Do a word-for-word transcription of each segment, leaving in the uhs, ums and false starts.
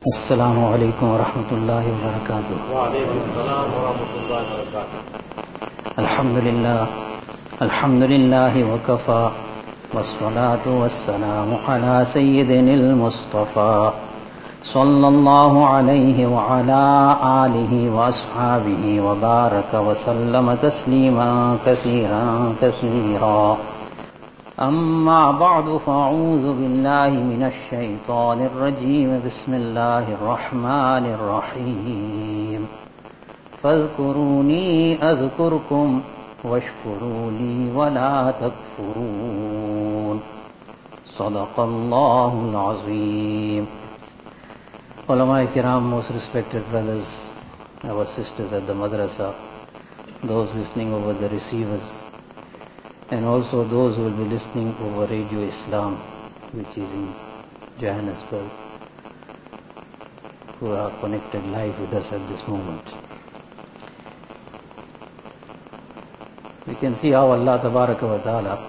السلام عليكم ورحمة الله وبركاته. وعليكم السلام ورحمة الله وبركاته. الحمد لله الحمد لله وكفى والصلاة والسلام على سيدنا المصطفى صلى الله عليه وعلى آله وأصحابه وبارك وسلم تسليما كثيرا كثيرا. أما بعد فأعوذ بالله من الشيطان الرجيم. بسم الله الرحمن الرحيم. فاذكروني أذكركم واشكروا لي ولا تكفرون. صدق الله العظيم. Ulama Kiram, most respected brothers, our sisters at the madrasa, those listening over the receivers, and also those who will be listening over Radio Islam, which is in Johannesburg, who are connected live with us at this moment. We can see how Allah Tabaraka wa Ta'ala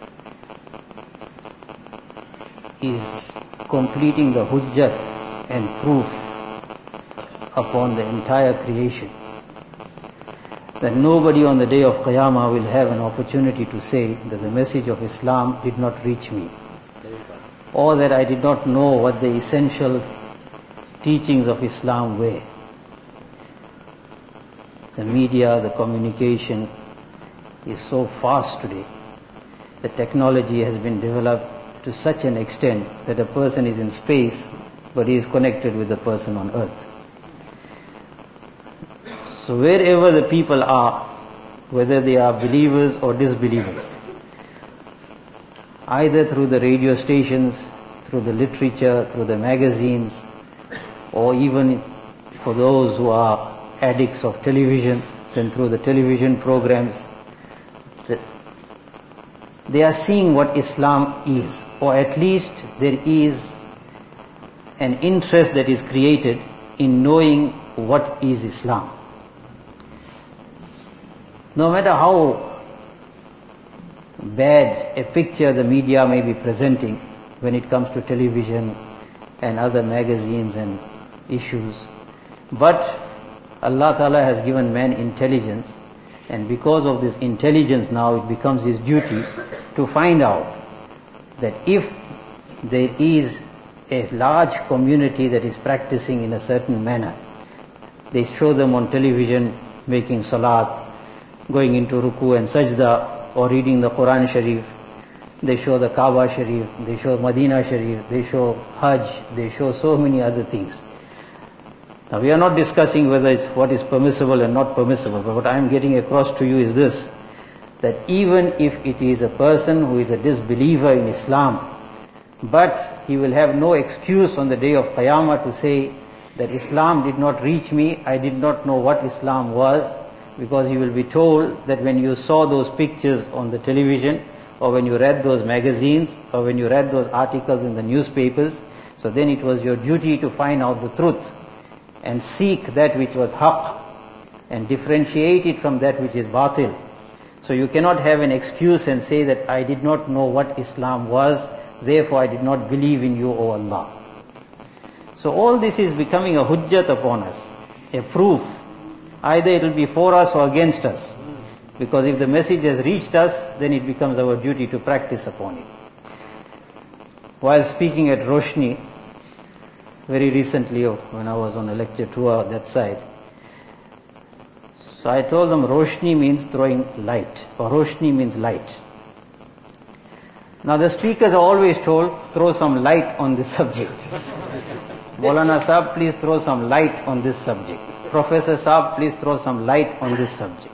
is completing the hujjat and proof upon the entire creation, that nobody on the day of Qiyamah will have an opportunity to say that the message of Islam did not reach me, or that I did not know what the essential teachings of Islam were. The media, the communication is so fast today. The technology has been developed to such an extent that a person is in space, but he is connected with the person on earth. So wherever the people are, whether they are believers or disbelievers, either through the radio stations, through the literature, through the magazines, or even for those who are addicts of television, then through the television programs, they are seeing what Islam is, or at least there is an interest that is created in knowing what is Islam. No matter how bad a picture the media may be presenting when it comes to television and other magazines and issues, but Allah Ta'ala has given man intelligence, and because of this intelligence now it becomes his duty to find out that if there is a large community that is practicing in a certain manner, they show them on television making salat, going into ruku and sajda, or reading the Quran Sharif, they show the Kaaba Sharif, they show Medina Sharif, they show Hajj, they show so many other things. Now we are not discussing whether it's what is permissible and not permissible, but what I am getting across to you is this, that even if it is a person who is a disbeliever in Islam, but he will have no excuse on the day of Qiyamah to say that Islam did not reach me, I did not know what Islam was, because he will be told that when you saw those pictures on the television, or when you read those magazines, or when you read those articles in the newspapers, so then it was your duty to find out the truth and seek that which was haqq and differentiate it from that which is batil. So you cannot have an excuse and say that I did not know what Islam was, therefore I did not believe in you, O Allah. So all this is becoming a hujjat upon us, a proof. Either it will be for us or against us. Because if the message has reached us, then it becomes our duty to practice upon it. While speaking at Roshni, very recently when I was on a lecture tour that side, so I told them Roshni means throwing light, or Roshni means light. Now the speakers are always told, throw some light on this subject. Maulana Sahab, please throw some light on this subject. Professor Sahab, please throw some light on this subject.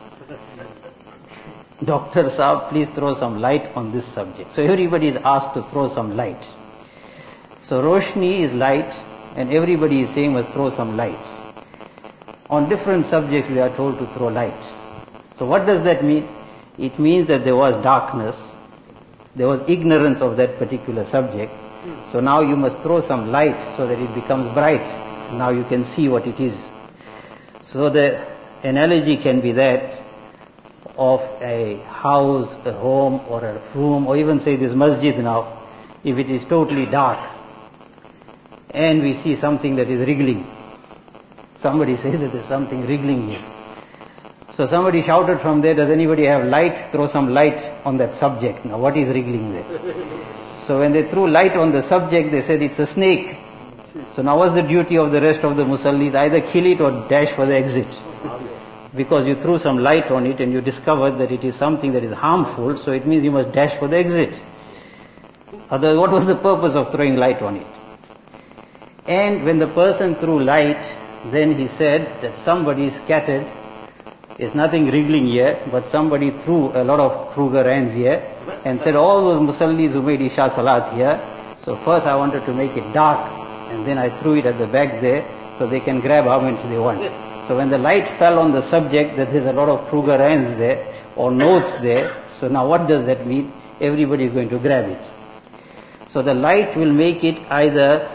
Doctor Sahab, please throw some light on this subject. So everybody is asked to throw some light. So Roshni is light, and everybody is saying must throw some light. On different subjects we are told to throw light. So what does that mean? It means that there was darkness, there was ignorance of that particular subject. So now you must throw some light so that it becomes bright. Now you can see what it is. So the analogy can be that of a house, a home, or a room, or even say this masjid now. If it is totally dark, and we see something that is wriggling. Somebody says that there's something wriggling here. So somebody shouted from there, does anybody have light? Throw some light on that subject. Now what is wriggling there? So when they threw light on the subject, they said it's a snake. So now what's the duty of the rest of the musallis? Either kill it or dash for the exit. Because you threw some light on it and you discovered that it is something that is harmful, so it means you must dash for the exit. Otherwise, what was the purpose of throwing light on it? And when the person threw light, then he said that somebody scattered. There's nothing wriggling here, but somebody threw a lot of Kruger ends here and said all those musallis who made Isha Salat here. So first I wanted to make it dark and then I threw it at the back there so they can grab how much they want. So when the light fell on the subject that there's a lot of Kruger ends there or notes there, so now what does that mean? Everybody is going to grab it. So the light will make it either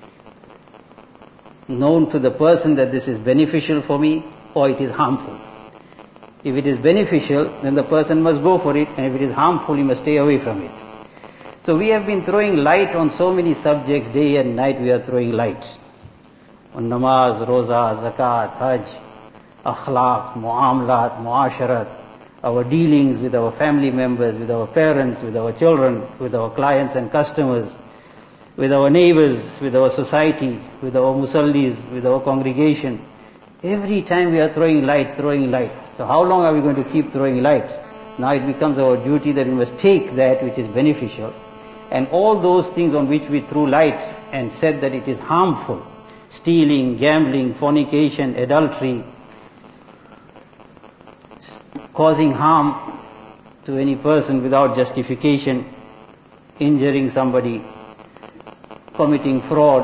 known to the person that this is beneficial for me or it is harmful. If it is beneficial, then the person must go for it, and if it is harmful, he must stay away from it. So we have been throwing light on so many subjects, day and night we are throwing light. On namaz, roza, zakat, hajj, akhlaq, muamalat, muasharat, our dealings with our family members, with our parents, with our children, with our clients and customers, with our neighbors, with our society, with our musallis, with our congregation. Every time we are throwing light, throwing light. So how long are we going to keep throwing light? Now it becomes our duty that we must take that which is beneficial. And all those things on which we threw light and said that it is harmful, stealing, gambling, fornication, adultery, causing harm to any person without justification, injuring somebody, committing fraud,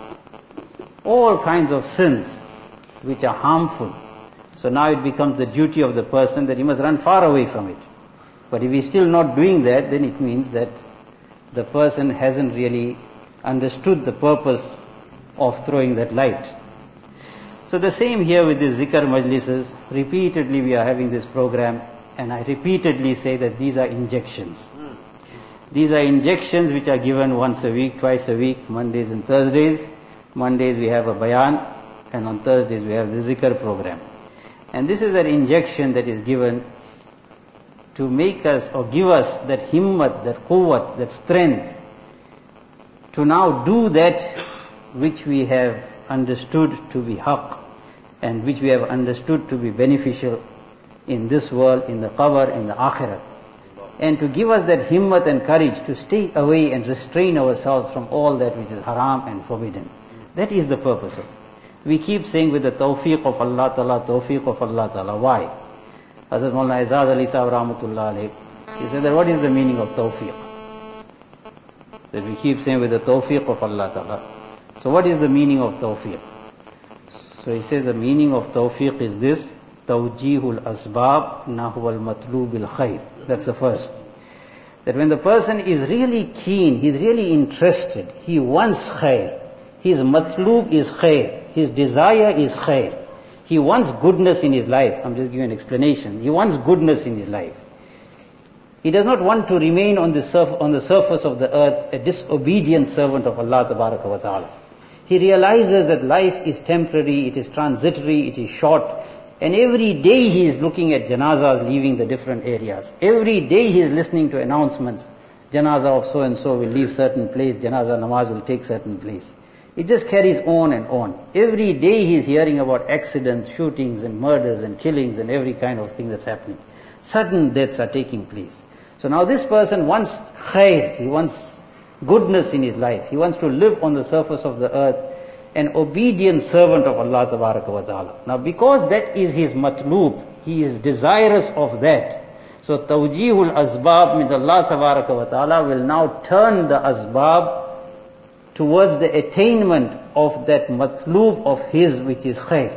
all kinds of sins which are harmful. So now it becomes the duty of the person that he must run far away from it. But if he's still not doing that, then it means that the person hasn't really understood the purpose of throwing that light. So the same here with these zikr majlises. Repeatedly we are having this program, and I repeatedly say that these are injections. These are injections which are given once a week, twice a week, Mondays and Thursdays. Mondays we have a bayan, and on Thursdays we have the zikr program. And this is an injection that is given to make us or give us that himmat, that quwwat, that strength to now do that which we have understood to be haqq and which we have understood to be beneficial in this world, in the qabr, in the akhirat. And to give us that himmat and courage to stay away and restrain ourselves from all that which is haram and forbidden. That is the purpose of it. We keep saying with the tawfiq of Allah Ta'ala, tawfiq of Allah Ta'ala. Why? Hazrat Maulana Izaz Ali Sahib Rahmatullah alayhi, he said that what is the meaning of tawfiq? That we keep saying with the tawfiq of Allah Ta'ala. So what is the meaning of tawfiq? So he says the meaning of tawfiq is this: tawjihul asbab nahwal matlubil khair. That's the first. That when the person is really keen, he's really interested, he wants khair. His matlub is khair. His desire is khair. He wants goodness in his life. I'm just giving an explanation. He wants goodness in his life. He does not want to remain on the, surf, on the surface of the earth a disobedient servant of Allah Tabaraka wa Ta'ala. He realizes that life is temporary, it is transitory, it is short, and every day he is looking at janazas leaving the different areas. Every day he is listening to announcements. Janaza of so and so will leave certain place, janaza namaz will take certain place. It just carries on and on. Every day he is hearing about accidents, shootings and murders and killings and every kind of thing that's happening. Sudden deaths are taking place. So now this person wants khair, he wants goodness in his life. He wants to live on the surface of the earth, an obedient servant of Allah Tabaraka wa Ta'ala. Now because that is his matlub, he is desirous of that. So tawjihul asbab means Allah Tabaraka wa Ta'ala will now turn the asbab towards the attainment of that matlub of his which is khair.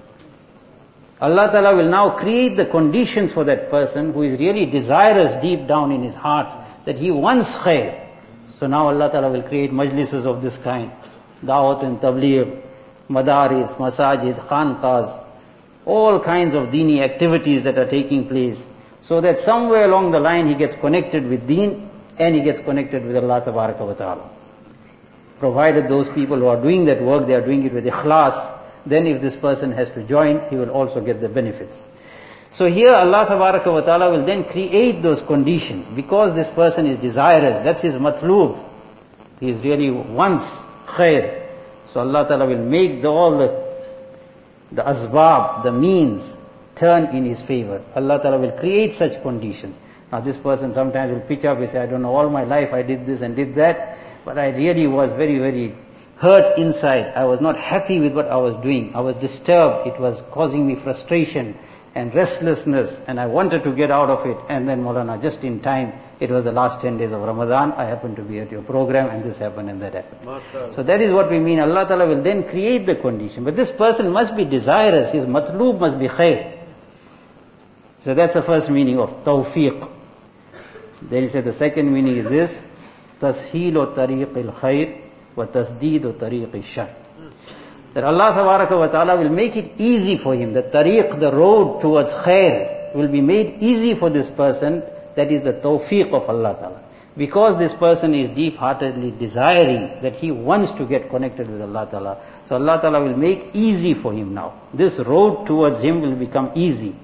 Allah Ta'ala will now create the conditions for that person who is really desirous deep down in his heart that he wants khair. So now Allah Ta'ala will create majlises of this kind. Dawat and tabligh, madaris, masajid, khanqahs, all kinds of dini activities that are taking place. So that somewhere along the line he gets connected with deen and he gets connected with Allah Tabaraka wa Ta'ala. provided those people who are doing that work, they are doing it with ikhlas, then if this person has to join, he will also get the benefits. So here Allah Tabaraka wa Ta'ala will then create those conditions, because this person is desirous, that's his matloob. He is really wants khair. So Allah Ta'ala will make the, all the, the asbab, the means, turn in his favor. Allah Ta'ala will create such conditions. Now this person sometimes will pitch up and say, I don't know, all my life I did this and did that, but I really was very, very hurt inside. I was not happy with what I was doing. I was disturbed. It was causing me frustration and restlessness, and I wanted to get out of it. And then Maulana, just in time, it was the last ten days of Ramadan, I happened to be at your program, and this happened and that happened. Mashallah. So that is what we mean. Allah Ta'ala will then create the condition. But this person must be desirous. His matloob must be khair. So that's the first meaning of tawfiq. Then he said the second meaning is this: tasheelu tariq al-khair wa tasdeedu tariq al-shar. That Allah Tabaraka wa Ta'ala will make it easy for him. The tariq, the road towards khair, will be made easy for this person. That is the tawfiq of Allah Ta'ala. Because this person is deep-heartedly desiring that he wants to get connected with Allah Ta'ala. So Allah Ta'ala will make easy for him now. This road towards him will become easy.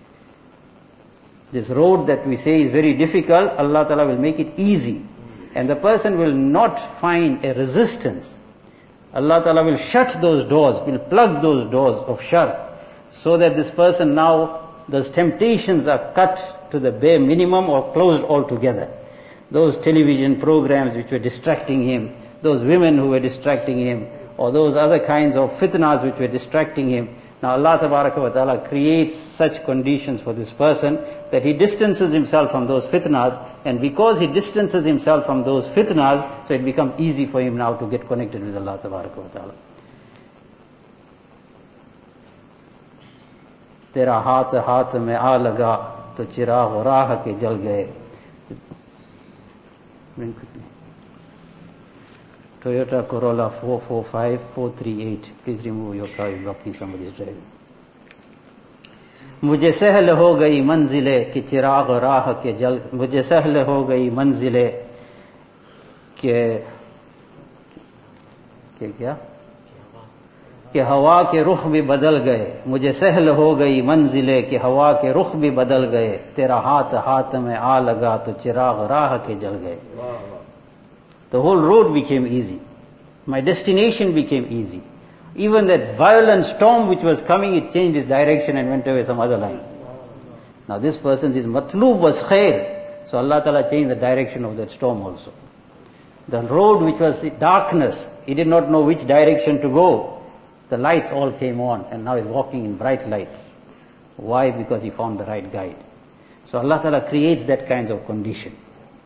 This road that we say is very difficult, Allah Ta'ala will make it easy. And the person will not find a resistance. Allah Ta'ala will shut those doors, will plug those doors of shar, so that this person now, those temptations are cut to the bare minimum or closed altogether. Those television programs which were distracting him, those women who were distracting him, or those other kinds of fitnas which were distracting him. Now Allah Tabaraka wa Ta'ala creates such conditions for this person that he distances himself from those fitnas, and because he distances himself from those fitnas, so it becomes easy for him now to get connected with Allah Tabaraka wa Ta'ala. Tera haath haath mein aa laga to chiragh raah ke jal gaye. Toyota Corolla four four five four three eight. Please remove your car, you're blocking somebody's driving. मुझे सहल हो गई मंजिले कि चिराग राह के जल मुझे सहल हो गई मंजिले के के क्या कि हवा के रुख भी बदल गए मुझे सहल हो गई मंजिले कि हवा के रुख भी बदल गए तेरा हाथ हाथ में आ लगा तो चिराग राह के जल गए. The whole road became easy. My destination became easy. Even that violent storm which was coming, it changed its direction and went away some other line. Now this person's his matloob was khair. So Allah Ta'ala changed the direction of that storm also. The road which was darkness, he did not know which direction to go. The lights all came on and now he's walking in bright light. Why? Because he found the right guide. So Allah Ta'ala creates that kinds of condition.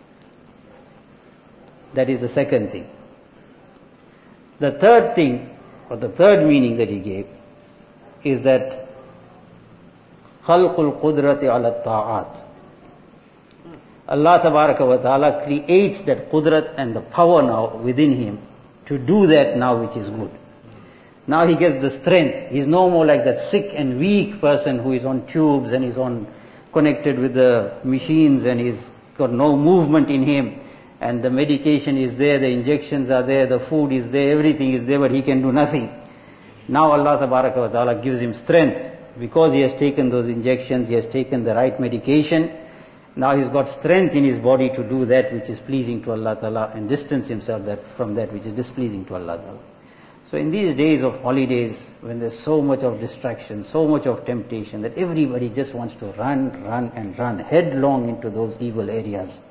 That is the second thing. The third thing, or the third meaning that he gave, is that khalqul qudrati ala ta'at. Allah Tabaraka wa Ta'ala creates that qudrat and the power now within him to do that now which is good. Now he gets the strength. He's no more like that sick and weak person who is on tubes and is on connected with the machines and he's got no movement in him. And the medication is there, the injections are there, the food is there, everything is there, but he can do nothing. Now Allah Tabaraka wa Ta'ala gives him strength. Because he has taken those injections, he has taken the right medication. Now he's got strength in his body to do that which is pleasing to Allah Ta'ala and distance himself that, from that which is displeasing to Allah Ta'ala. So in these days of holidays, when there's so much of distraction, so much of temptation, that everybody just wants to run, run and run headlong into those evil areas.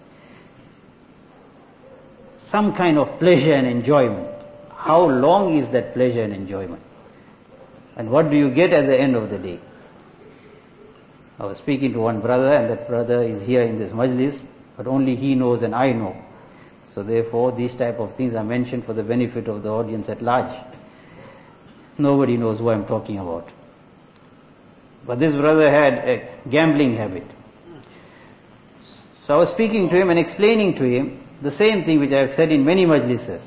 Some kind of pleasure and enjoyment. How long is that pleasure and enjoyment? And what do you get at the end of the day? I was speaking to one brother, and that brother is here in this majlis, but only he knows and I know. So therefore, these type of things are mentioned for the benefit of the audience at large. Nobody knows who I'm talking about. But this brother had a gambling habit. So I was speaking to him and explaining to him the same thing which I have said in many majlises.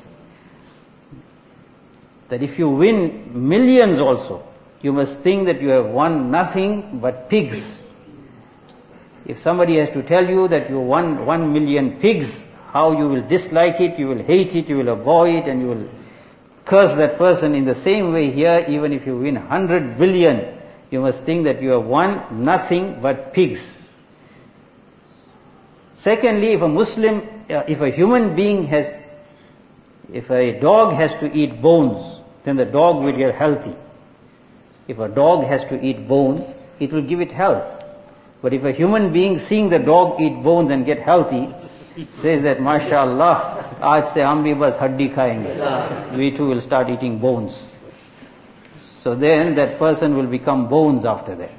That if you win millions also, you must think that you have won nothing but pigs. If somebody has to tell you that you won one million pigs, how you will dislike it, you will hate it, you will avoid it, and you will curse that person. In the same way here, even if you win one hundred billion, you must think that you have won nothing but pigs. Secondly, if a Muslim, uh, if a human being has, if a dog has to eat bones, then the dog will get healthy. If a dog has to eat bones, it will give it health. But if a human being seeing the dog eat bones and get healthy, says that, MashaAllah, aaj se hum bhi bas haddi khayenge. We too will start eating bones. So then that person will become bones after that.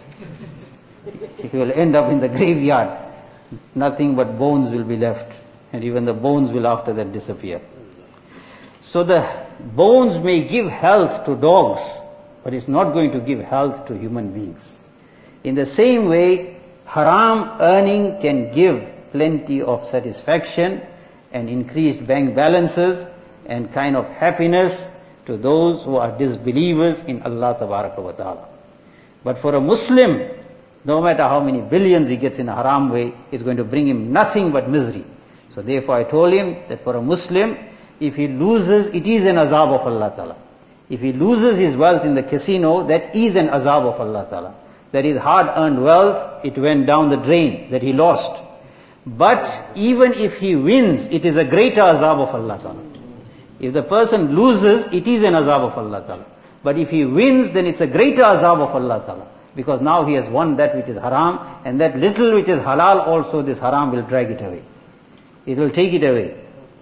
He will end up in the graveyard. Nothing but bones will be left. And even the bones will after that disappear. So the bones may give health to dogs, but it's not going to give health to human beings. In the same way, haram earning can give plenty of satisfaction and increased bank balances and kind of happiness to those who are disbelievers in Allah Tabaraka wa Ta'ala. But for a Muslim, no matter how many billions he gets in a haram way, it's going to bring him nothing but misery. So therefore I told him that for a Muslim, if he loses, it is an azab of Allah Ta'ala. If he loses his wealth in the casino, that is an azab of Allah Ta'ala. That is hard-earned wealth, it went down the drain, that he lost. But even if he wins, it is a greater azab of Allah Ta'ala. If the person loses, it is an azab of Allah Ta'ala. But if he wins, then it's a greater azab of Allah Ta'ala. Because now he has won that which is haram, and that little which is halal also, this haram will drag it away. It will take it away.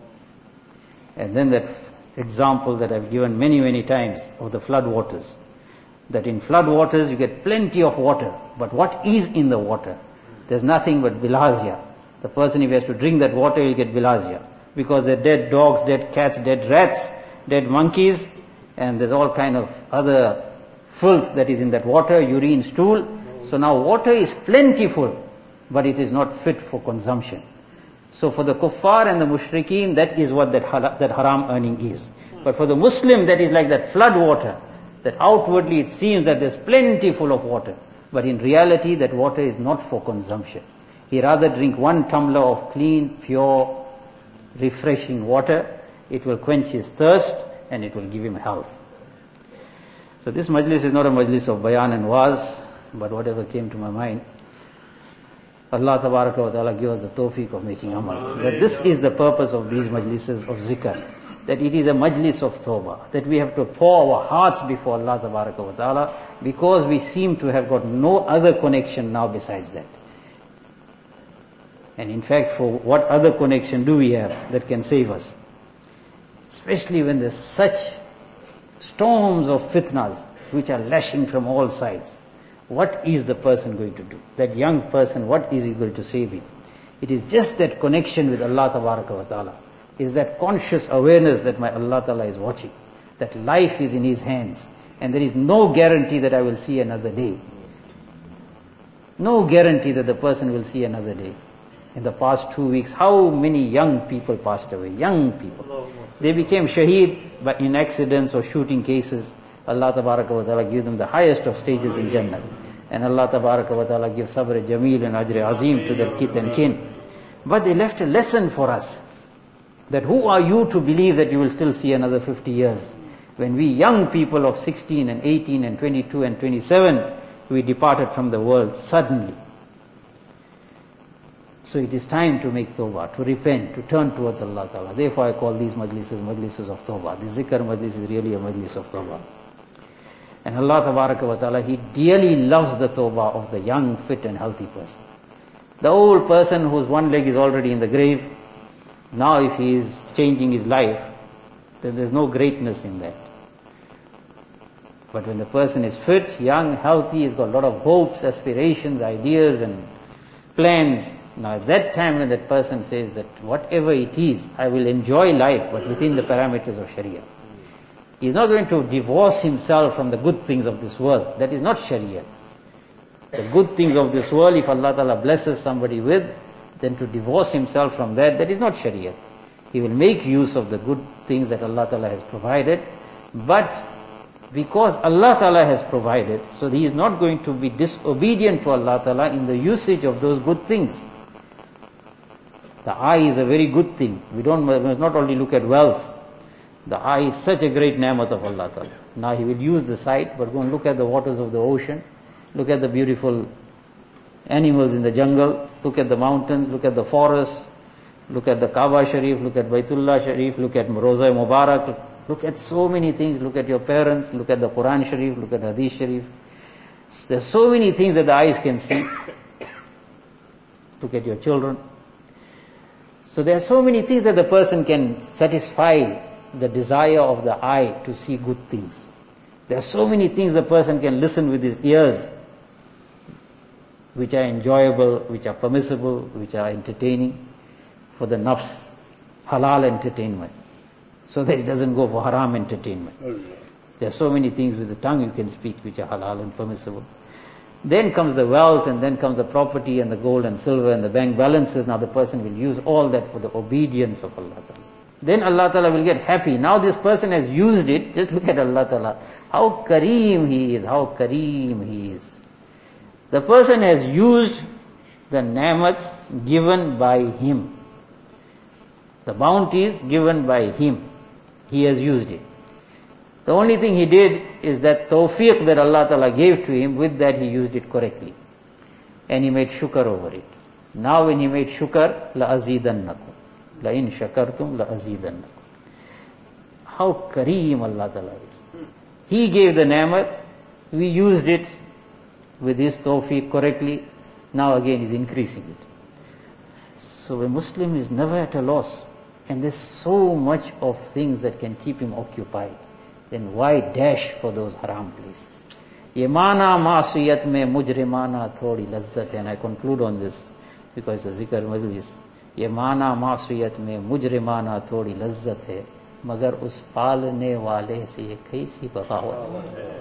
And then that example that I've given many, many times of the flood waters. That in flood waters you get plenty of water. But what is in the water? There's nothing but bilharzia. The person, if he has to drink that water, will get bilharzia. Because there are dead dogs, dead cats, dead rats, dead monkeys, and there's all kind of other filth that is in that water, urine, stool. So now water is plentiful, but it is not fit for consumption. So for the kuffar and the mushrikeen, that is what that, hala, that haram earning is. But for the Muslim, that is like that flood water, that outwardly it seems that there's plenty full of water, but in reality that water is not for consumption. He rather drink one tumbler of clean, pure, refreshing water. It will quench his thirst and it will give him health. So this majlis is not a majlis of bayan and waz, but whatever came to my mind. Allah Tabaraka wa Ta'ala give us the tawfiq of making amal. That this is the purpose of these majlises of zikr. That it is a majlis of tawbah. That we have to pour our hearts before Allah Tabaraka wa Ta'ala, because we seem to have got no other connection now besides that. And in fact, for what other connection do we have that can save us? Especially when there's such storms of fitnas which are lashing from all sides. What is the person going to do? That young person, what is he going to save him? It is just that connection with Allah Tabaraka wa Ta'ala. Is that conscious awareness that my Allah Ta'ala is watching. That life is in His hands. And there is no guarantee that I will see another day. No guarantee that the person will see another day. In the past two weeks, how many young people passed away? Young people. They became shaheed in accidents or shooting cases. Allah Tabaraka wa Ta'ala give them the highest of stages in Jannah. And Allah Tabaraka wa Ta'ala give sabr jameel and ajr azim to their kith and kin. But they left a lesson for us. That who are you to believe that you will still see another fifty years? When we young people of sixteen and eighteen and twenty-two and twenty-seven, we departed from the world suddenly. So it is time to make tawbah, to repent, to turn towards Allah Ta'ala. Therefore I call these majlises, majlises of tawbah. The zikr majlis is really a majlis of tawbah. And Allah Tabaraka wa Ta'ala, He dearly loves the tawbah of the young, fit and healthy person. The old person whose one leg is already in the grave, now if he is changing his life, then there's no greatness in that. But when the person is fit, young, healthy, he's got a lot of hopes, aspirations, ideas and plans. Now at that time when that person says that whatever it is, I will enjoy life, but within the parameters of Sharia. He's not going to divorce himself from the good things of this world. That is not Sharia. The good things of this world, if Allah Ta'ala blesses somebody with, then to divorce himself from that, that is not Sharia. He will make use of the good things that Allah Ta'ala has provided, but because Allah Ta'ala has provided, so he is not going to be disobedient to Allah Ta'ala in the usage of those good things. The eye is a very good thing. We don't we must not only look at wealth. The eye is such a great ni'mat of Allah Ta'ala. Now He will use the sight, but go and look at the waters of the ocean, look at the beautiful animals in the jungle, look at the mountains, look at the forests, look at the Kaaba Sharif, look at Baitullah Sharif, look at Roza Mubarak, look at so many things, look at your parents, look at the Quran Sharif, look at Hadith Sharif. There's so many things that the eyes can see. Look at your children. So there are so many things that the person can satisfy the desire of the eye to see good things. There are so many things the person can listen with his ears, which are enjoyable, which are permissible, which are entertaining for the nafs, halal entertainment, so that it doesn't go for haram entertainment. There are so many things with the tongue you can speak which are halal and permissible. Then comes the wealth, and then comes the property and the gold and silver and the bank balances. Now the person will use all that for the obedience of Allah Ta'ala. Then Allah Ta'ala will get happy. Now this person has used it. Just look at Allah Ta'ala. How Kareem He is. How Kareem He is. The person has used the ni'mats given by Him. The bounties given by Him. He has used it. The only thing he did is that tawfiq that Allah Ta'ala gave to him, with that he used it correctly. And he made shukr over it. Now when he made shukr, لَأَزِيدَنَّكُمْ لَإِن شَكَرْتُمْ لَأَزِيدَنَّكُمْ. How Kareem Allah Ta'ala is. He gave the ni'mat, we used it with his tawfiq correctly, now again he's increasing it. So a Muslim is never at a loss, and there's so much of things that can keep him occupied. Then why dash for those haram places? Ye mana maasiyat mein mujrimana thodi lazzat hai. And I conclude on this because the zikr majlis. Ye mana maasiyat mein mujrimana thodi lazzat hai, magar us palne wale se ye kaisi bagawat hai.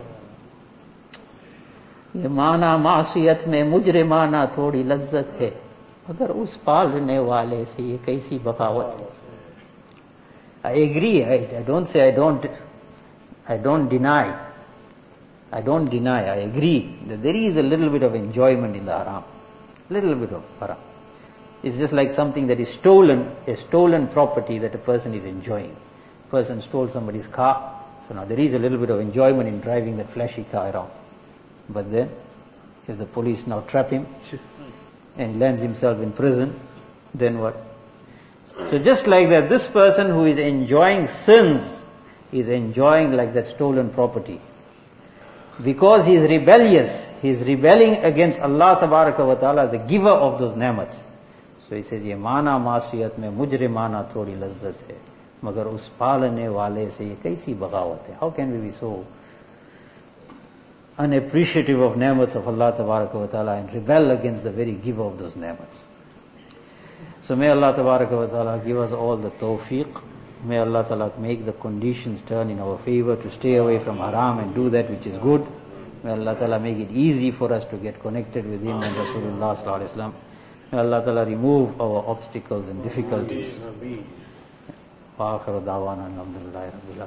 Ye mana maasiyat mein mujrimana thodi lazzat hai, magar us palne wale se ye kaisi bagawat hai. I agree. I, I don't say I don't I don't deny. I don't deny. I agree that there is a little bit of enjoyment in the haram. Little bit of haram. It's just like something that is stolen, a stolen property that a person is enjoying. A person stole somebody's car, so now there is a little bit of enjoyment in driving that flashy car around. But then, if the police now trap him and he lands himself in prison, then what? So just like that, this person who is enjoying sins is enjoying like that stolen property. Because he is rebellious, he is rebelling against Allah Tabaraka wa Ta'ala, the giver of those ni'mats. So he says, ye mana maasiyat mein mujrimana thodi lazzat hai, magar us palne wale se ye kaisi bagawat hai. How can we be so unappreciative of ni'mats of Allah Tabaraka wa Ta'ala and rebel against the very giver of those ni'mats? So may Allah Tabaraka wa Ta'ala give us all the tawfiq. May Allah Ta'ala make the conditions turn in our favor to stay away from haram and do that which is good. May Allah Ta'ala make it easy for us to get connected with Him and Rasulullah Sallallahu Alaihi Wasallam. May Allah Ta'ala remove our obstacles and difficulties. Wa akhiru da'wana alhamdulillahi rabbil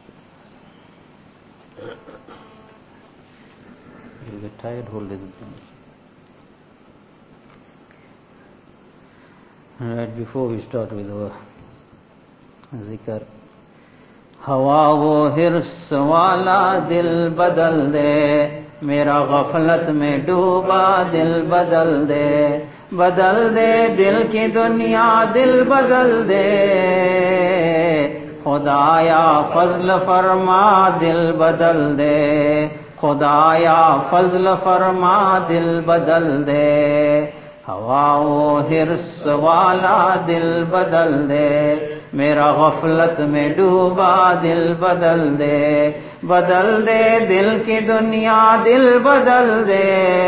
alamin. You'll get tired, hold it. Alright, before we start with our जिक्र, हवा वो हिर्स वाला दिल बदल दे, मेरा गफलत में डूबा दिल बदल दे, बदल दे दिल की दुनिया दिल बदल दे, खुदाया फजल फरमा दिल बदल दे, खुदाया फजल फरमा दिल बदल दे, हवा वो हिर्स वाला दिल बदल दे, मेरा गफलत में डूबा दिल बदल दे, बदल दे दिल की दुनिया दिल बदल दे,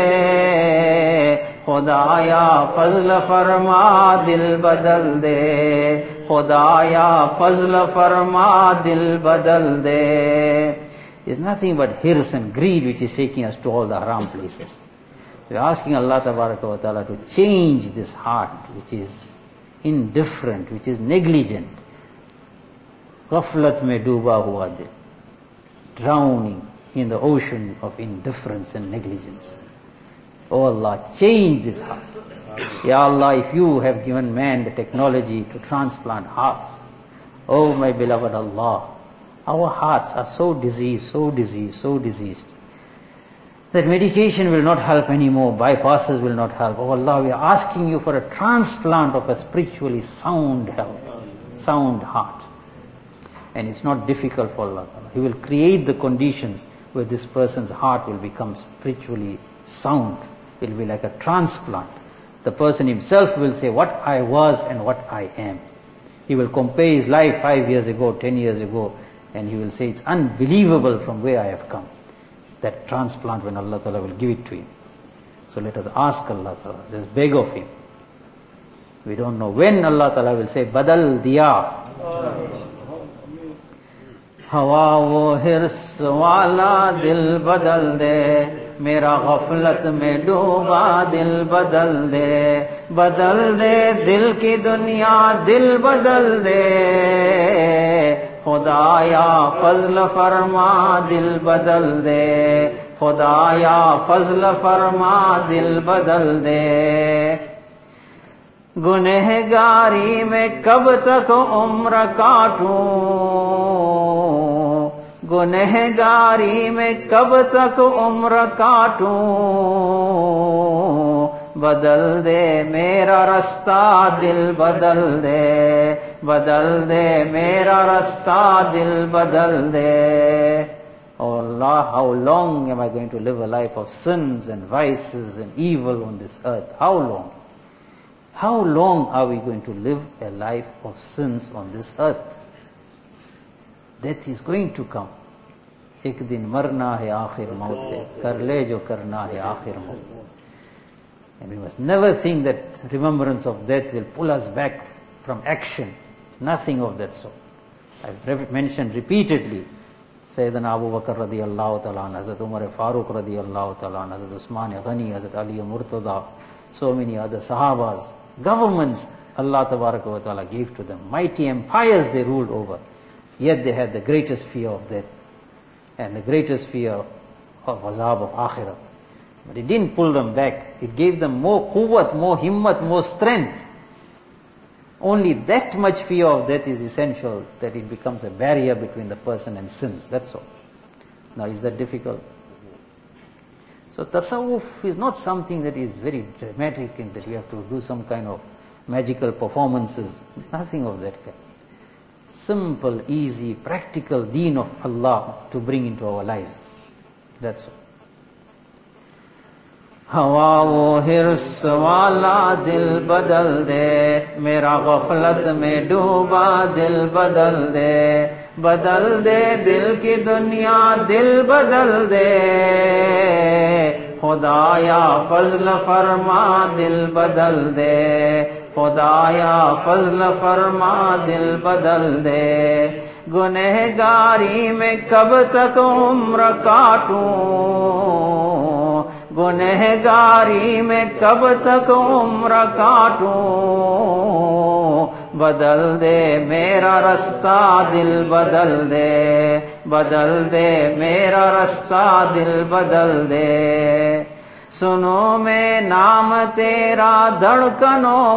खुदाया फजल फरमा दिल बदल दे, खुदाया फजल फरमा दिल बदल दे. It's nothing but hirs and greed which is taking us to all the haram places. We are asking Allah Tabaraka wa Ta'ala to change this heart which is indifferent, which is negligent. Ghaflat mein dooba hua dil, drowning in the ocean of indifference and negligence. Oh Allah, change this heart. Ya Allah, if you have given man the technology to transplant hearts, oh my beloved Allah, our hearts are so diseased, so diseased, so diseased, that medication will not help anymore, bypasses will not help. Oh Allah, we are asking you for a transplant of a spiritually sound health, sound heart. And it's not difficult for Allah Ta'ala. He will create the conditions where this person's heart will become spiritually sound. It will be like a transplant. The person himself will say, what I was and what I am. He will compare his life five years ago, ten years ago, and he will say, it's unbelievable from where I have come. That transplant when Allah Ta'ala will give it to him. So let us ask Allah Ta'ala, let us beg of him. We don't know when Allah Ta'ala will say, Badal diya. ہوا وہ حرص والا دل بدل دے میرا غفلت میں ڈوبا دل بدل دے بدل دے دل کی دنیا دل بدل دے خدایا فضل فرما دل بدل دے خدایا فضل فرما دل بدل دے گنہگاری میں کب تک عمر کاٹوں گنہگاری میں کب تک عمر کاٹوں بدل دے میرا رستہ دل بدل دے بدل دے میرا رستہ دل بدل دے. Oh Allah, how long am I going to live a life of sins and vices and evil on this earth? How long? How long are we going to live a life of sins on this earth? Death is going to come. ایک دن مرنا ہے آخر موت ہے کر لے جو کرنا ہے آخر موت. And we must never think that remembrance of death will pull us back from action. Nothing of that sort. I've mentioned repeatedly Sayyidina Abu Bakr radiyallahu ta'ala, Hazrat Umar Farooq radiyallahu ta'ala, Hazrat Usman Ghani, Hazrat Ali Murtada, so many other Sahabas. Governments Allah Tabaraka wa Ta'ala gave to them. Mighty empires they ruled over. Yet they had the greatest fear of death and the greatest fear of azab of akhirat. But it didn't pull them back. It gave them more quwwat, more himmat, more strength. Only that much fear of death is essential, that it becomes a barrier between the person and sins. That's all. Now, is that difficult? So tasawwuf is not something that is very dramatic and that we have to do some kind of magical performances. Nothing of that kind. Simple, easy, practical deen of Allah to bring into our lives. That's all. ہوا وہ حرص والا دل بدل دے میرا غفلت میں ڈوبا دل بدل دے بدل دے دل کی دنیا دل بدل دے خدایا فضل فرما دل بدل دے خدایا فضل فرما دل بدل دے گنہگاری میں کب تک عمر کاٹوں گنہگاری میں کب تک عمر کاٹوں بدل دے میرا رستہ دل بدل دے بدل دے میرا رستہ دل بدل دے سنو میں نام تیرا دھڑکنوں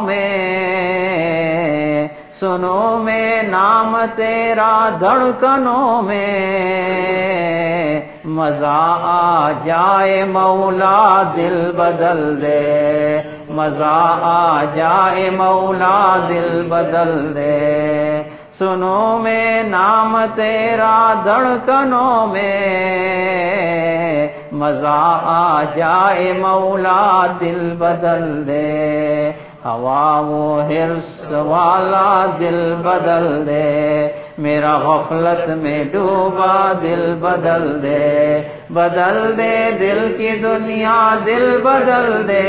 میں سنو میں نام تیرا دھڑکنوں میں مزہ آ جائے مولا دل بدل دے مزہ آ جائے مولا دل بدل دے سنو میں نام تیرا دھڑکنوں میں مزہ آ جائے مولا دل بدل دے ہوا وہ حرص والا دل بدل دے میرا غفلت میں ڈوبا دل بدل دے بدل دے دل کی دنیا دل بدل دے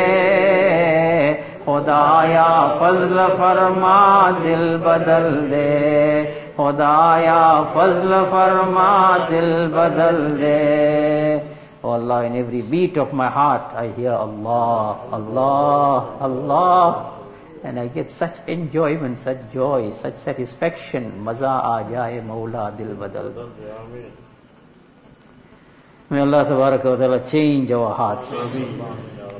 خدایا فضل فرما دل بدل دے خدایا فضل فرما دل بدل دے. Oh Allah, in every beat of my heart I hear Allah, Allah, Allah, and I get such enjoyment, such joy, such satisfaction. Maza aa jaye Mawla dil badal. May Allah Tabaraka wa Ta'ala change our hearts.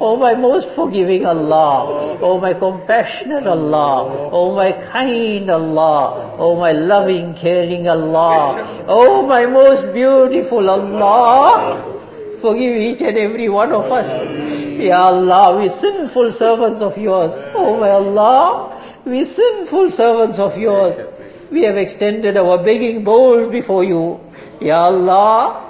Oh my most forgiving Allah. Oh my compassionate Allah. Oh my kind Allah. Oh my loving, caring Allah. Oh my most beautiful Allah. Forgive each and every one of us. Ya Allah, we sinful servants of yours. Oh my Allah, we sinful servants of yours. We have extended our begging bowls before you. Ya Allah,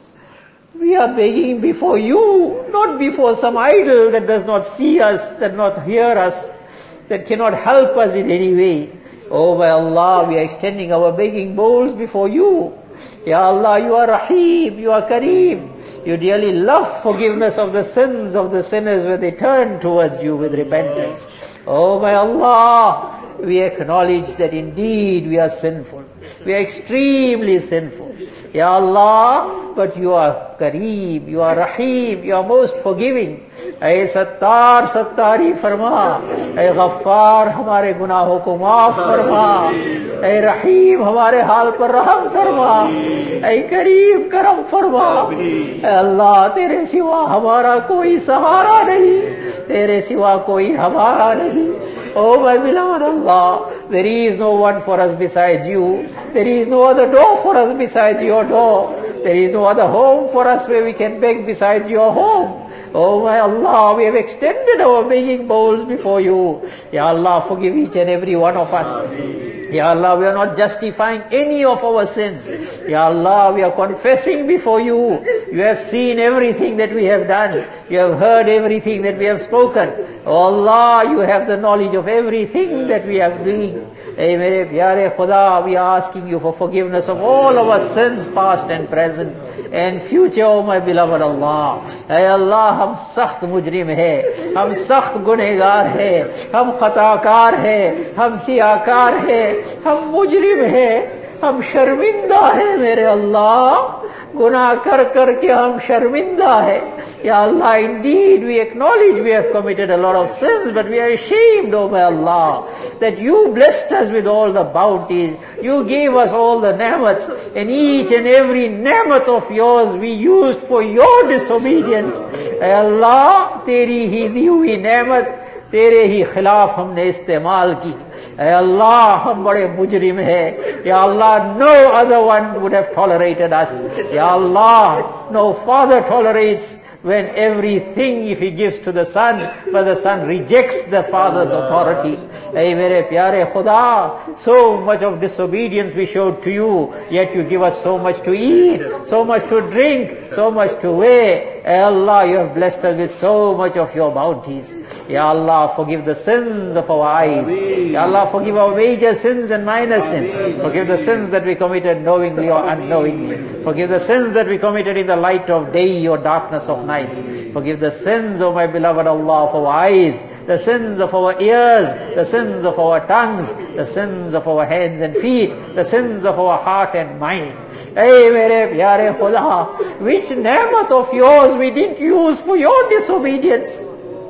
we are begging before you, not before some idol that does not see us, that does not hear us, that cannot help us in any way. Oh my Allah, we are extending our begging bowls before you. Ya Allah, you are Rahim, you are Kareem. You dearly love forgiveness of the sins of the sinners when they turn towards you with repentance. Oh my Allah, we acknowledge that indeed we are sinful. We are extremely sinful. Ya Allah, but you are Kareem, you are Rahim, you are most forgiving. Ay Sattar, Sattari farma. Ay Ghaffar, hamare gunahon ko maaf farma. Ay Rahim, hamare haal par raham farma. Ay Kareem, karam farma. Ay Allah, tere siwa hamara koi sahara nahi. Tere siwa koi hamara nahi. Oh my beloved Allah, there is no one for us besides you. There is no other door for us besides your door. There is no other home for us where we can beg besides your home. Oh my Allah, we have extended our begging bowls before you. Ya Allah, forgive each and every one of us. Ya Allah, we are not justifying any of our sins. Ya Allah, we are confessing before you. You have seen everything that we have done. You have heard everything that we have spoken. Oh Allah, you have the knowledge of everything that we are doing. Hey, mere pyare Khuda, we are asking you for forgiveness of all our sins, past and present, and future, oh my beloved Allah. Hey Allah, hum sakht mujrim hai, hum sakht gunehgar hai, hum khatakar hai, hum siyakar hai, hum mujrim hai, hum sharminda hai mere Allah. गुनाह कर कर के हम शर्मिंदा है. Ya Allah, indeed we acknowledge we have committed a lot of sins, but we are ashamed, oh my Allah, that you blessed us with all the bounties. You gave us all the ni'mats, and each and every ni'mat of yours we used for your disobedience. Ay Allah, teri hi di hui ni'mat तेरे ही खिलाफ हमने इस्तेमाल की. ऐ अल्लाह, हम बड़े मुजरिम हैं. या अल्लाह, no other one would have tolerated us. Ya Allah, no father tolerates when everything, if he gives to the son, but the son rejects the father's authority. Hey mere pyare Khuda, so much of disobedience we showed to you, yet you give us so much to eat, so much to drink, so much to wear. Hey Allah, you have blessed us with so much of your bounties. Ya Allah, forgive the sins of our eyes. Ya Allah, forgive our major sins and minor sins. Forgive the sins that we committed knowingly or unknowingly. Forgive the sins that we committed in the light of day or darkness of nights. Forgive the sins, O my beloved Allah, of our eyes, the sins of our ears, the sins of our tongues, the sins of our hands and feet, the sins of our heart and mind. Hey mere pyare Khuda, which ni'mat of yours we didn't use for your disobedience?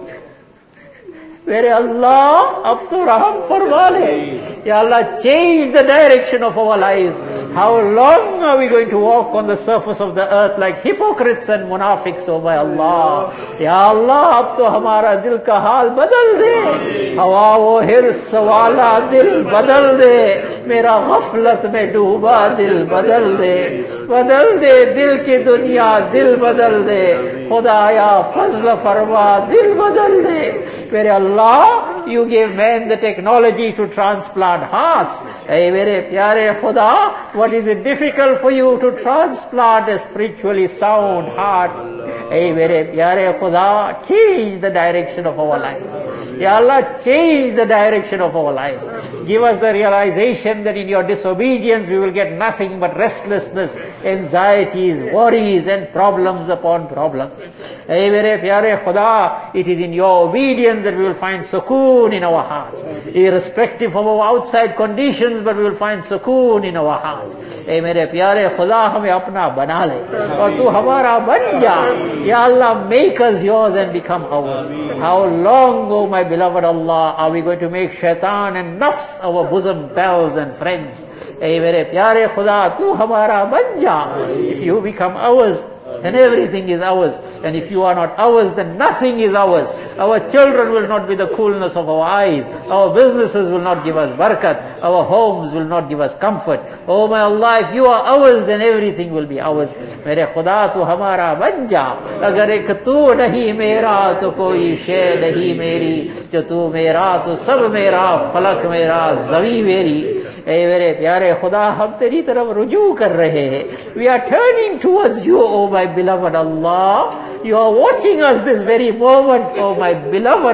Mere Allah, ab to raham farma le. Ya Allah, change the direction of our lives. How long are we going to walk on the surface of the earth like hypocrites and munafiqs, oh my Allah? Ya Allah, ab to hamara dil ka haal badal de. Hawa wo hirs wala dil badal de. Mera ghaflat mein dooba dil badal de. Badal de dil ki dunya, dil badal de. Khudaya fazl farma, dil badal de. Mere Allah, you gave man the technology to transplant hearts. Hey mere pyare Khuda, what is it difficult for you to transplant a spiritually sound heart? Hey mere pyare Khuda, change the direction of our lives. Ya Allah, change the direction of our lives. Give us the realization that in your disobedience we will get nothing but restlessness, anxieties, worries and problems upon problems. Hey mere pyare Khuda, it is in your obedience that we will find sukoon in our hearts. Irrespective of our outside conditions, but we will find sukoon in our hearts. Hey mere pyare Khuda, hame apna bana le. Aur tu hamara ban ja. Ya Allah, make us yours and become ours. How long, oh my beloved Allah, are we going to make shaitan and nafs our bosom pals and friends? Hey mere pyare Khuda, tu hamara ban ja. If you become ours, and everything is ours. And if you are not ours, then nothing is ours. Our children will not be the coolness of our eyes. Our businesses will not give us barakat. Our homes will not give us comfort. Oh my Allah, if you are ours, then everything will be ours. Mere Khuda tu hamara ban ja. Agar ek tu nahi mera, to koi shay nahi meri. Jo tu mera, to sab mera. Falak mera, zavi meri. Hey mere pyare Khuda, hum teri taraf rujoo kar rahe hai. We are turning towards you, oh my beloved Allah. You are watching us this very moment, oh my beloved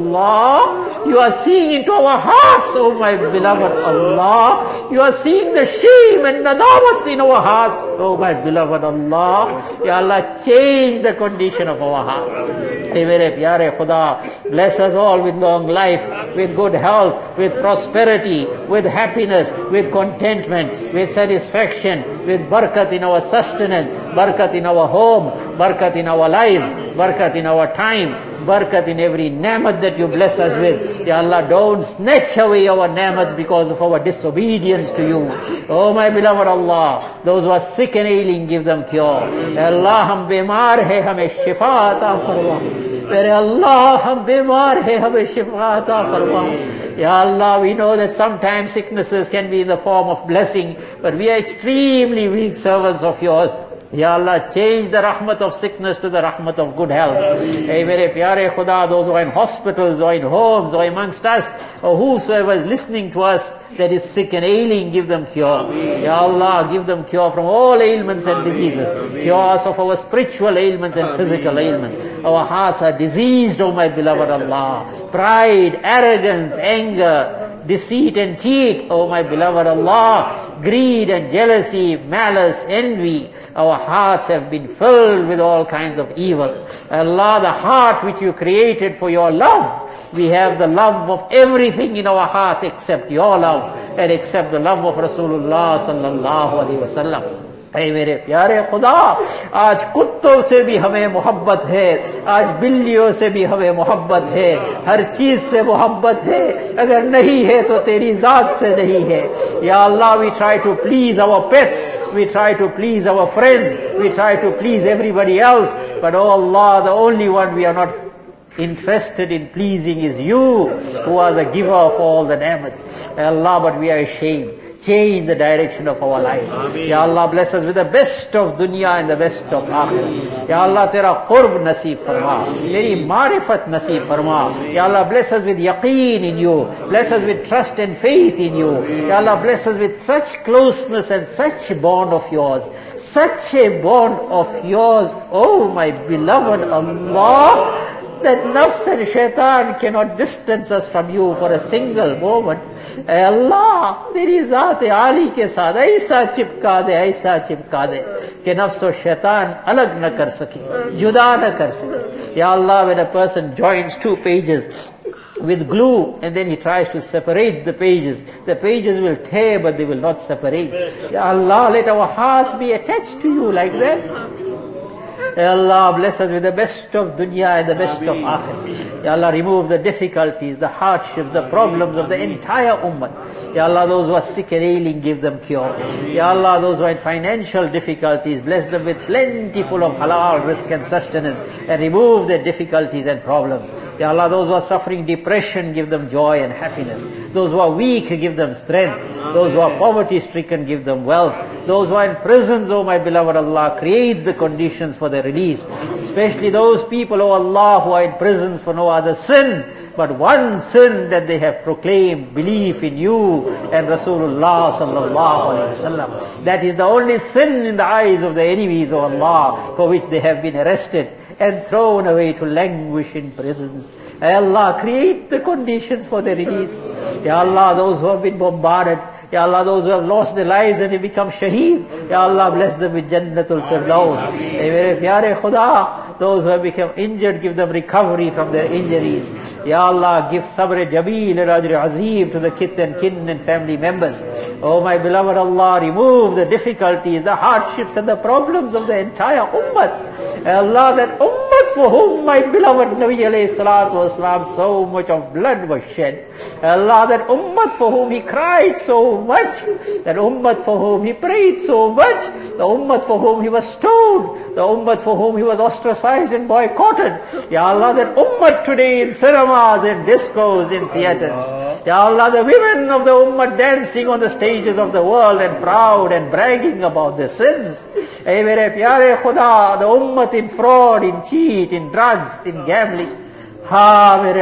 Allah. You are seeing into our hearts, oh my beloved Allah. You are seeing the shame and nadawat in our hearts, oh my beloved Allah. Ya Allah, change the condition of our hearts. Hey mere pyare Khuda, bless us all with long life, with good health, with prosperity, with happiness, with contentment, with satisfaction, with barakat in our sustenance, barakat in our homes, barakat in our lives, barakat in our time, barakat in every ni'mat that you bless us with. Ya Allah, don't snatch away our ni'mats because of our disobedience to you. Oh my beloved Allah, those who are sick and ailing, give them cure. Ya Allah, hum bimar hai, hame shifa ata farma. Mere Allah, hum bimar hai, hame shifa ata farma. Ya Allah, we know that sometimes sicknesses can be in the form of blessing, but we are extremely weak servants of yours. Ya Allah, change the rahmat of sickness to the rahmat of good health. Hey mere pyare Khuda, those who are in hospitals or in homes or amongst us, or whosoever is listening to us that is sick and ailing, give them cure. Ya Allah, give them cure from all ailments and diseases. Cure us of our spiritual ailments and physical ailments. Our hearts are diseased, oh my beloved Allah. Pride, arrogance, anger, deceit and cheat, oh my beloved Allah. Greed and jealousy, malice, envy. Our hearts have been filled with all kinds of evil. Allah, the heart which you created for your love, we have the love of everything in our hearts except your love and except the love of Rasulullah sallallahu alaihi wasallam. ऐ मेरे प्यारे खुदा, आज कुत्तों से भी हमें मोहब्बत है, आज बिल्लियों से भी हमें मोहब्बत है, हर चीज से मोहब्बत है, अगर नहीं है तो तेरी जात से नहीं है. या अल्लाह, we try to please our pets, we try to please our friends, we try to please everybody else, but oh Allah, the only one we are not interested in pleasing is you, who are the giver of all the ni'mats. Allah, but we are ashamed. Change the direction of our lives. Ya Allah, bless us with the best of dunya and the best of akhirah. Ya Allah, tera qurb naseeb farma, teri marifat naseeb farma. Ya Allah, bless us with yaqeen in you, bless us with trust and faith in you. Ya Allah, bless us with such closeness and such a bond of yours, such a bond of yours, oh my beloved Allah, that nafs and shaitan cannot distance us from you for a single moment. Ay Allah, teri zaat Ali ke saath aisa chipka de, aisa chipka de कि नफ्स और शैतान अलग न कर सके, जुदा न कर सके. Ya Allah, when a person joins two pages with glue and then he tries to separate the pages, the pages will tear but they will not separate. Ya Allah, let our hearts be attached to you like that. Ya Allah, bless us with the best of dunya and the best of akhirah. Ya Allah, remove the difficulties, the hardships, the problems of the entire ummah. Ya Allah, those who are sick and ailing, give them cure. Ya Allah, those who are in financial difficulties, bless them with plentiful of halal rizq and sustenance and remove their difficulties and problems. Ya Allah, those who are suffering depression, give them joy and happiness. Those who are weak, give them strength. Those who are poverty stricken, give them wealth. Those who are in prisons, oh my beloved Allah, create the conditions for their release. Especially those people, oh Allah, who are in prisons for no other sin but one sin, that they have proclaimed belief in you and Rasulullah sallallahu alaihi wasallam. That is the only sin in the eyes of the enemies of Allah, for which they have been arrested and thrown away to languish in prisons. Ya Allah, create the conditions for their release. Ya Allah, those who have been bombarded, Ya Allah, those who have lost their lives and have become shaheed, Ya Allah, bless them with Jannatul Firdaus. Hey mere pyare Khuda, those who have become injured, give them recovery from their injuries. Ya Allah, give sabr jameel and ajr azim to the kith and kin and family members. Oh my beloved Allah, remove the difficulties, the hardships and the problems of the entire ummah. Ya Allah, that ummah for whom my beloved Nabi alayhi salatu wasalam, so much of blood was shed. Allah, that ummah for whom he cried so much, that ummah for whom he prayed so much, the ummah for whom he was stoned, the ummah for whom he was ostracized and boycotted. Ya Allah, that ummah today in cinemas, in discos, in theaters. Ya Allah, the women of the ummah dancing on the stages of the world and proud and bragging about their sins. Hey, mere pyare Khuda, the ummah in fraud, in cheat, in drugs, in gambling. Ha, mere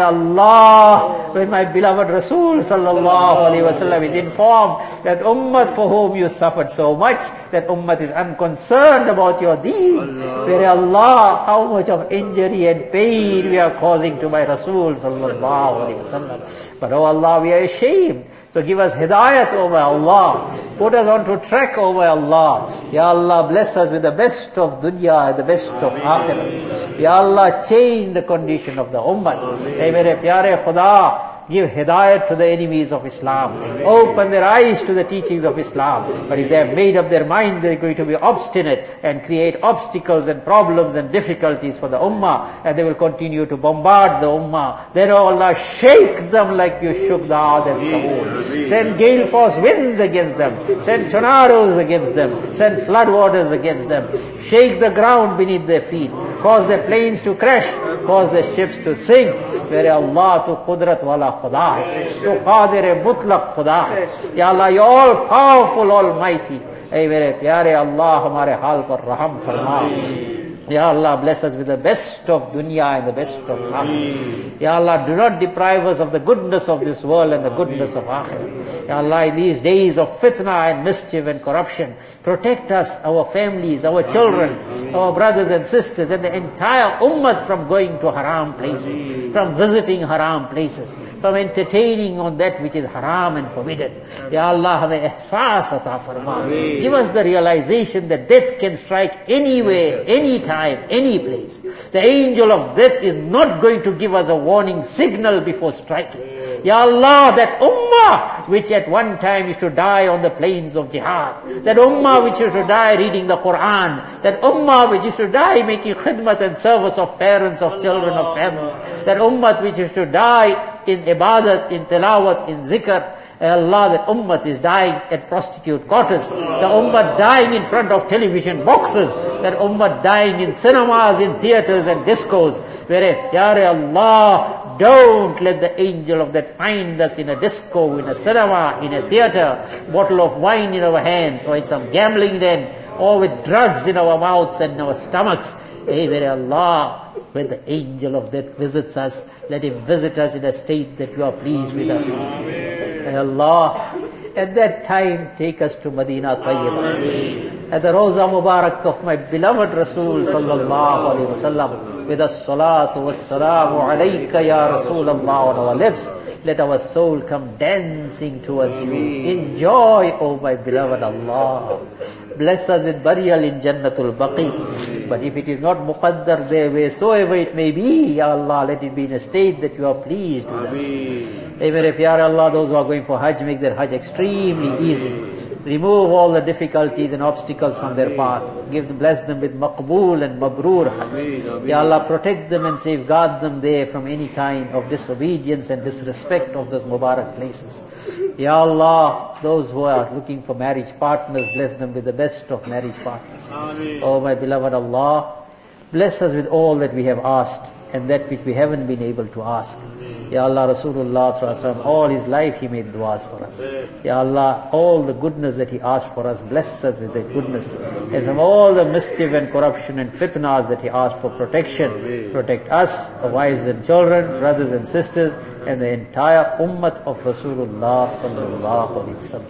Allah, when my beloved Rasul sallallahu alaihi wasallam is informed that ummah for whom you suffered so much, that ummah is unconcerned about your deen. Mere Allah, how much of injury and pain we are causing to my Rasul sallallahu alaihi wasallam. But oh Allah, we are ashamed. So give us hidayat, O my Allah. Put us onto track, O my Allah. Ya Allah, bless us with the best of dunya and the best of akhirah. Ya Allah, change the condition of the ummah. Hey, mere pyare Khuda, give hidayat to the enemies of Islam. Open their eyes to the teachings of Islam. But if they have made up their minds, they are going to be obstinate and create obstacles and problems and difficulties for the ummah, and they will continue to bombard the ummah. Then, oh Allah, shake them like you shook the Aad and Samud. Send gale force winds against them. Send tornadoes against them. Send floodwaters against them. Shake the ground beneath their feet. Cause their planes to crash. Cause their ships to sink. Where Allah to Qudrat wala Khuda hai, to Qadir Mutlaq Khuda hai. Ya Allah, you all powerful, almighty. Hey, mere pyare Allah, hamare hal par raham farma. Ya Allah, bless us with the best of dunya and the best of akhirah. Ya Allah, do not deprive us of the goodness of this world and the goodness of akhirah. Ya Allah, in these days of fitna and mischief and corruption, protect us, our families, our children, our brothers and sisters, and the entire ummah from going to haram places, from visiting haram places, from entertaining on that which is haram and forbidden. Ya Allah, hame ihsas ata farma. Give us the realization that death can strike anywhere, anytime, any place. The angel of death is not going to give us a warning signal before striking. Ya Allah, that ummah which at one time used to die on the plains of jihad, that ummah which used to die reading the Quran, that ummah which used to die making khidmat and service of parents, of children, of family, that ummah which used to die in ibadat, in tilawat, in zikr. Allah, that ummah is dying at prostitute quarters, the ummah dying in front of television boxes, that ummah dying in cinemas, in theaters and discos. Where, Ya Allah, don't let the angel of that find us in a disco, in a cinema, in a theater, bottle of wine in our hands, or in some gambling den, or with drugs in our mouths and in our stomachs. Hey, where Allah, when the angel of death visits us, let him visit us in a state that you are pleased with us. Hey Allah, at that time take us to Medina Tayyibah, at the Roza Mubarak of my beloved Rasul sallallahu alaihi wasallam, with a salatu was salamu alayka ya Rasulullah on our lips. Let our soul come dancing towards you. Enjoy, O my beloved Allah. Bless us with burial in Jannatul Baqi. But if it is not muqaddar there, wheresoever it may be, Ya Allah, let it be in a state that you are pleased with us. Hey, mere pyare Allah, those who are going for Hajj, make their Hajj extremely easy. Remove all the difficulties and obstacles from their path. Give them, bless them with maqbool and mabrur Hajj. Ya Allah, protect them and safeguard them there from any kind of disobedience and disrespect of those Mubarak places. Ya Allah, those who are looking for marriage partners, bless them with the best of marriage partners. Oh my beloved Allah, bless us with all that we have asked and that which we haven't been able to ask. Ya Allah, Rasulullah sallallahu alaihi wasallam, all his life he made du'as for us. Ya Allah, all the goodness that he asked for us, bless us with that goodness. And from all the mischief and corruption and fitnas that he asked for protection, protect us, our wives and children, brothers and sisters, and the entire ummah of Rasulullah sallallahu alaihi wasallam.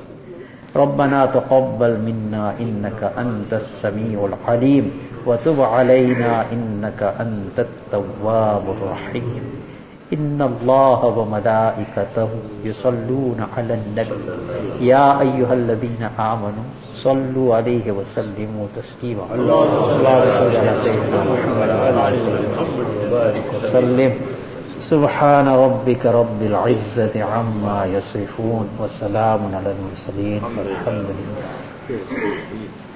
ربنا تقبل منا إنك أنت السميع العليم وتب علينا إنك أنت التواب الرحيم إن الله وملائكته يصلون على النبي يا أيها الذين آمنوا صلوا عليه وسلموا تسليما اللهم صل على سيدنا محمد وعلى آله وسلم سبحان ربك رب العزة عما يصفون وسلام على المرسلين والحمد لله.